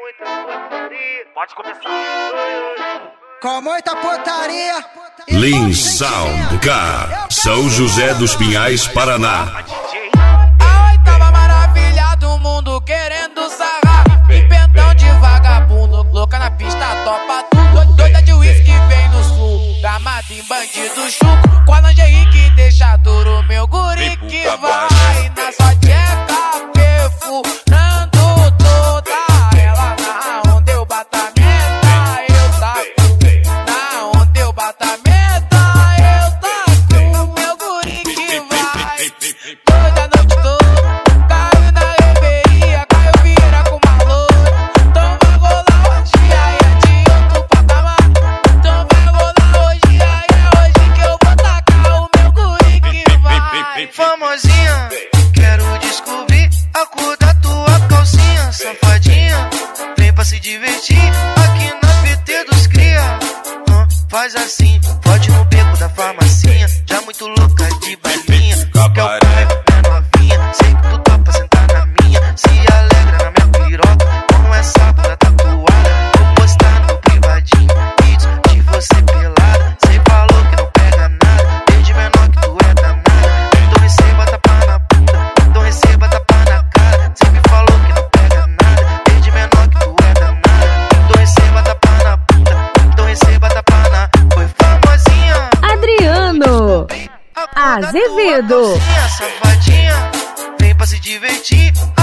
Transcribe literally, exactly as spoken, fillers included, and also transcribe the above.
Pode começar. Com muita putaria. Lean Sound Car, São José dos Pinhais, Paraná. A oitava maravilha do mundo querendo sarrar. Pimpentão de vagabundo, louca na pista, topa tudo. Doida de uísque vem no sul, gamado em bandido chuco. Com a lingerie que deixa duro, meu guri que vai na sua tcheca, perfurando toda ela. Na onde eu bato a meta, eu taco. Na onde eu bato a meta, eu taco. Meu guri que vai toda noite toda, caiu na reveria, caiu vira com uma loura. Então vai rolar hoje, aí é de outro patamar. Então vai rolar hoje, aí é hoje que eu vou tacar o meu guri que vai. Famosinha, quero descobrir a cor da tua calcinha. Safadinha, vem pra se divertir aqui na P T dos cria. Ah, faz assim, pode no beco da farmacinha. Já muito louca de balinha. Quer o pai, minha novinha. Sei que tu topa sentar na minha. Se alegra na minha piroca com essa bunda tatuada. Vou postar no privadinho vídeos de você pelada. Cê falou que não pega nada, desde menor que tu é danada. Então receba tapa na bunda, então receba tapa na cara. Cê me falou que não pega nada, desde menor que tu é danada. Então receba tapa na bunda, então receba tapa na. Foi famosinha Adriano Azevedo. Safadinha, vem pra se divertir